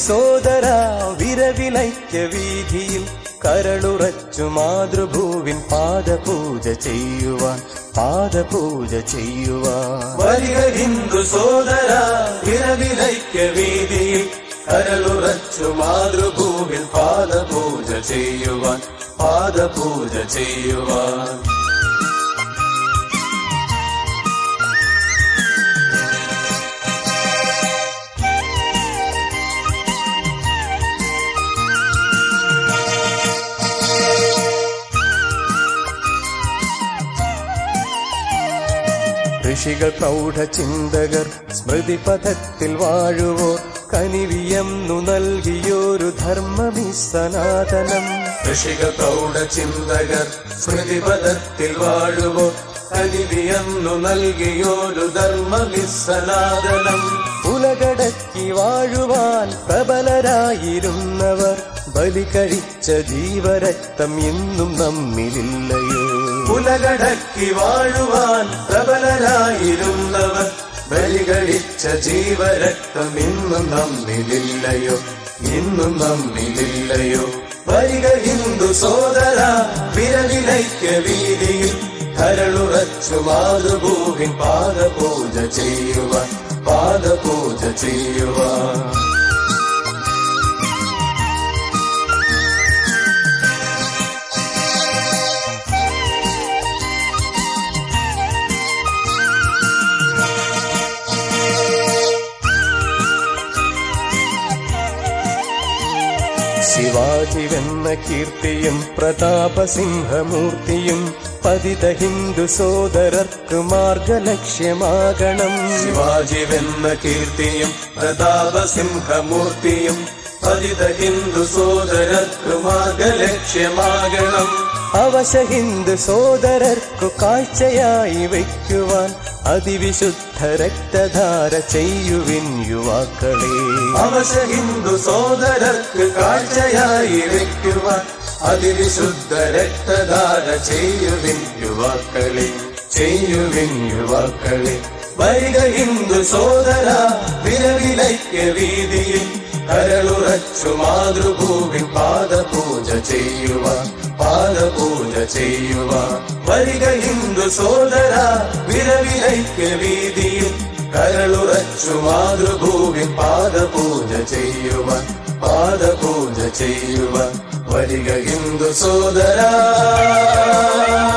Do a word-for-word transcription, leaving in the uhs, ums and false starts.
സോദരാ വിരവിലൈക്യ വീതിയിൽ കരളുറച്ചു മാതൃഭൂവിൻ പാദപൂജ ചെയ്യുവാൻ പാദപൂജ ചെയ്യുവാൻ വരിക ഹിന്ദു സോദരാ വിരവിലൈക്യ വീതിയിൽ കരളുറച്ചു മാതൃഭൂവിൻ പാദപൂജ ചെയ്യുവാൻ പാദപൂജ ചെയ്യുവാൻ ഋഷികൾ പ്രൗഢചിന്തകർ സ്മൃതിപഥത്തിൽ വാഴുവോർ കനിവിയന്നു നൽകിയോരു ധർമ്മമീ സനാതനം. ഋഷികൾ പ്രൗഢചിന്തകർ സ്മൃതിപഥത്തിൽ വാഴുവോർ കനിവിയന്നു നൽകിയോരു ധർമ്മമീ സനാതനം. ഉലകടക്കി വാഴുവാൻ പ്രബലരായിരുന്നവർ ബലി കഴിച്ച ജീവരക്തം എന്നും നമ്മിലില്ലയോ? ഉലകടക്കി വാഴുവാൻ പ്രബലരായിരുന്നവർ ബലി കഴിച്ച ജീവരക്തം ഇന്നും നമ്മിലില്ലയോ? ഇന്നും നമ്മിലില്ലയോ? വരിക ഹിന്ദു സോദരാ വിരവിലൈക്യ വീതിയിൽ കരളുറച്ചു മാതൃഭൂവിൻ പാദപൂജ ചെയ്യുവാൻ പാദപൂജ ചെയ്യുവാൻ ശിവാജിവെന്ന കീർത്തിയും പ്രതാപസിംഹമൂർത്തിയും പതിത ഹിന്ദു സോദരർക്ക് മാർഗലക്ഷ്യമാകണം. ശിവാജിവെന്ന കീർത്തിയും പ്രതാപസിംഹമൂർത്തിയും പതിത ഹിന്ദു സോദരർക്ക് മാർഗലക്ഷ്യമാകണം. അവശ ഹിന്ദു സോദരർക്കു കാഴ്ചയായി വയ്ക്കുവാൻ അതിവിശുദ്ധ രക്തധാര ചെയ്യുവിൻ യുവാക്കളെ. അവശ ഹിന്ദു സോദരർക്ക് കാഴ്ചയായി വയ്ക്കുവാൻ അതിവിശുദ്ധ രക്തധാര ചെയ്യുവിൻ യുവാക്കളെ ചെയ്യുവിൻ യുവാക്കളെ. വരിക ഹിന്ദു സോദരാ വിരവിലൈക്യ വീതിയിൽ കരളുറച്ചു മാതൃഭൂവിൻ പാദപൂജ ചെയ്യുവാൻ പാദപൂജ ചെയ്യുവാൻ. വരിക ഹിന്ദു സോദരാ വിരവിലൈക്യ വീതിയിൽ കരളുറച്ചു മാതൃഭൂവിൻ പാദപൂജ ചെയ്യുവാൻ പാദപൂജ ചെയ്യുവാൻ. വരിക ഹിന്ദു സോദരാ.